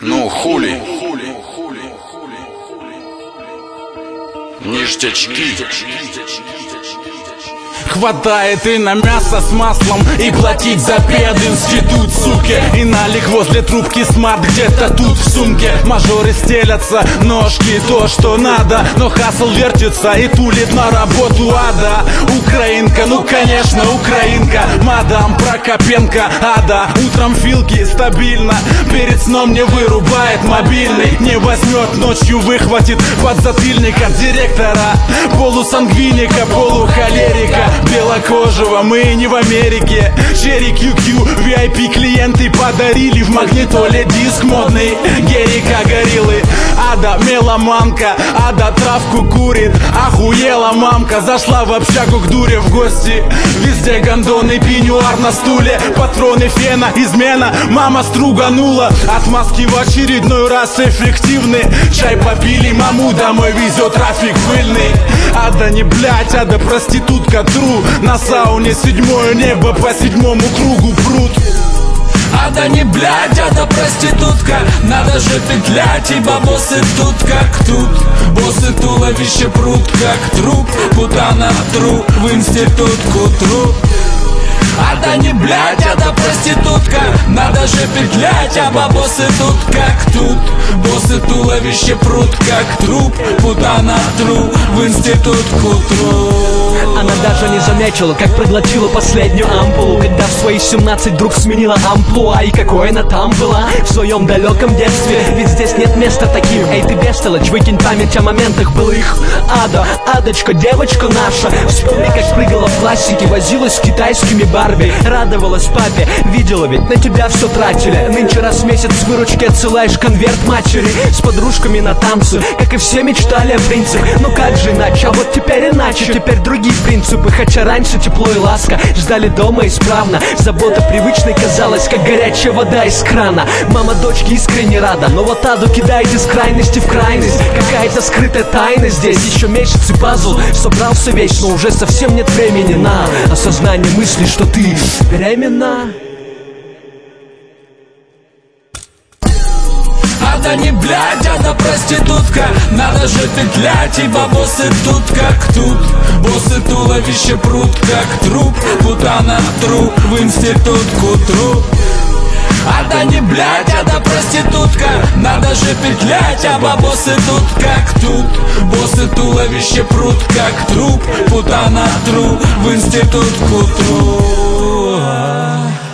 Ну хули, ништячки. Хватает и на мясо с маслом, и платить за пединститут, суки. И налик возле трубки смарт где-то тут в сумке. Мажоры стелятся, ножки то, что надо, но хасл вертится и тулит на работу ада. Украинка, ну конечно украинка, мадам Прокопенко, ада. Утром филки стабильно, перед сном не вырубает мобильный. Не возьмет, ночью выхватит подзатыльник от директора. Полусангвиника, полухолерика, белокожего, мы не в Америке. Черри QQ, VIP клиенты подарили в магнитоле диск модный. Герика гориллы, ада меломанка, ада травку курит. Охуела мамка, зашла в общагу к дуре в гости. Везде гондоны, пеньюар на стуле, патроны фена, измена. Мама струганула, отмазки в очередной раз эффективны. Чай попили, маму домой везет трафик пыльный. Ада не блять, ада проститутка, тру. На сауне седьмое небо, по седьмому кругу прут. Ада не блядь, ада проститутка, надо же петлять, ибо боссы тут как тут. Боссы туловище прут как труп, путана тру в институт к утру. Ада не блядь, ада проститутка, надо же петлять, а бабосы тут как тут. Боссы туловище прут как труп, путана тру в институт к утру. Она даже не заметила, как проглотила последнюю ампулу, когда в свои 17 вдруг сменила амплуа. И какой она там была в своем далеком детстве, ведь здесь нет места таким. Эй, ты бестолочь, выкинь память о моментах былых. Ада, адочка, девочка наша, вспомни, как прыгала в классике, возилась с китайскими Барби, радовалась папе, видела ведь, на тебя все тратили. Нынче раз в месяц с выручки отсылаешь конверт матери, с подружками на танцы, как и все мечтали о принцах. Ну как же иначе, а вот теперь иначе, теперь другие принципы. Хотя раньше тепло и ласка ждали дома исправно, забота привычной казалась, как горячая вода из крана. Мама дочке искренне рада, но вот аду кидает из крайности в крайность. Какая-то скрытая тайна здесь, еще месяц и пазл собрался весь, но уже совсем нет времени на осознание мысли, что ты беременна. Ада не блядь, ада проститутка, надо же петлять, ибо боссы тут как тут. Боссы туловище прут как труп, путана тру в институт к утру. Ада не блядь, ада проститутка, надо же петлять, а бабосы тут как тут. Боссы туловище прут как труп, путана тру в институт к утру.